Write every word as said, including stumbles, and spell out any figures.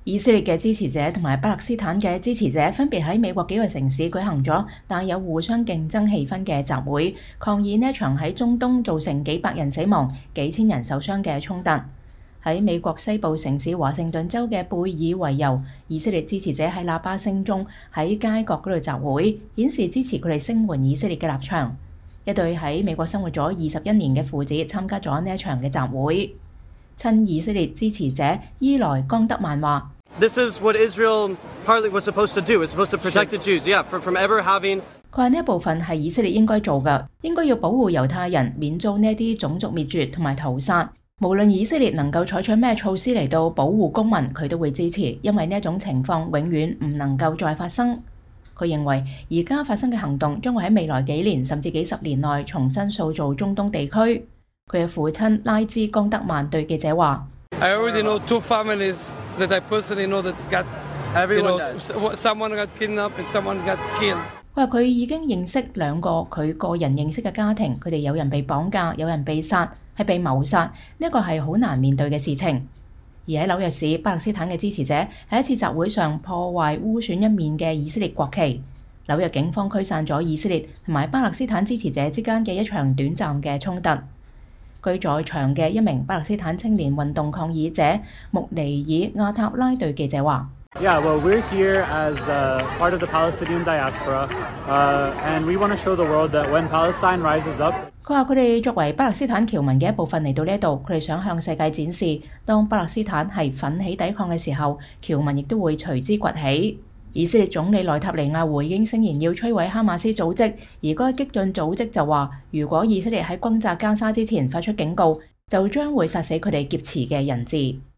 以色列嘅支持者同埋巴勒斯坦嘅支持者分別喺美國幾個城市舉行咗帶有互相競爭氣氛嘅集會，抗議呢一場喺中東造成幾百人死亡、幾千人受傷嘅衝突。喺美國西部城市華盛頓州嘅貝爾維尤，以色列支持者喺喇叭聲中喺街角嗰度集會，顯示支持佢哋聲援以色列嘅立場。一對喺美國生活咗二十一年嘅父子參加咗呢一場嘅集會。親以色列支持者伊萊江德曼話 ：This is what Israel partly was supposed to do. It's supposed to protect the Jews, yeah, from ever having. 佢話呢一部分係以色列應該做嘅，應該要保護猶太人免遭呢一啲種族滅絕同埋屠殺。無論以色列能夠採取咩措施嚟到保護公民，佢都會支持，因為呢一種情況永遠唔能夠再發生。佢認為而家發生嘅行動將會喺未來幾年甚至幾十年內重新塑造中東地區。佢嘅父親拉茲江德曼對記者話 ：I already know two families that I personally know that got, you know, someone got kidnapped and someone got killed。 佢話佢已經認識兩個佢個人認識嘅家庭，佢哋有人被綁架，有人被殺，係被謀殺。呢一個係好難面對嘅事情。而喺紐約市，巴勒斯坦嘅支持者喺一次集會上破壞污損一面嘅以色列國旗。紐約警方驅散咗以色列同埋巴勒斯坦支持者之間嘅一場短暫嘅衝突。居在場嘅一名巴勒斯坦青年運動抗議者穆尼爾亞塔拉對記者話 ：Yeah, well, we're here as uh, part of the Palestinian diaspora, uh, and we want to show the world that when Palestine rises up。 佢話佢哋作為巴勒斯坦僑民嘅一部分嚟到呢度，佢哋想向世界展示，當巴勒斯坦係奮起抵抗嘅時候，僑民亦都會隨之崛起。以色列總理內塔尼亞胡已經聲言要摧毀哈馬斯組織，而該激進組織就話，如果以色列喺轟炸加沙之前發出警告，就將會殺死佢哋劫持嘅人質。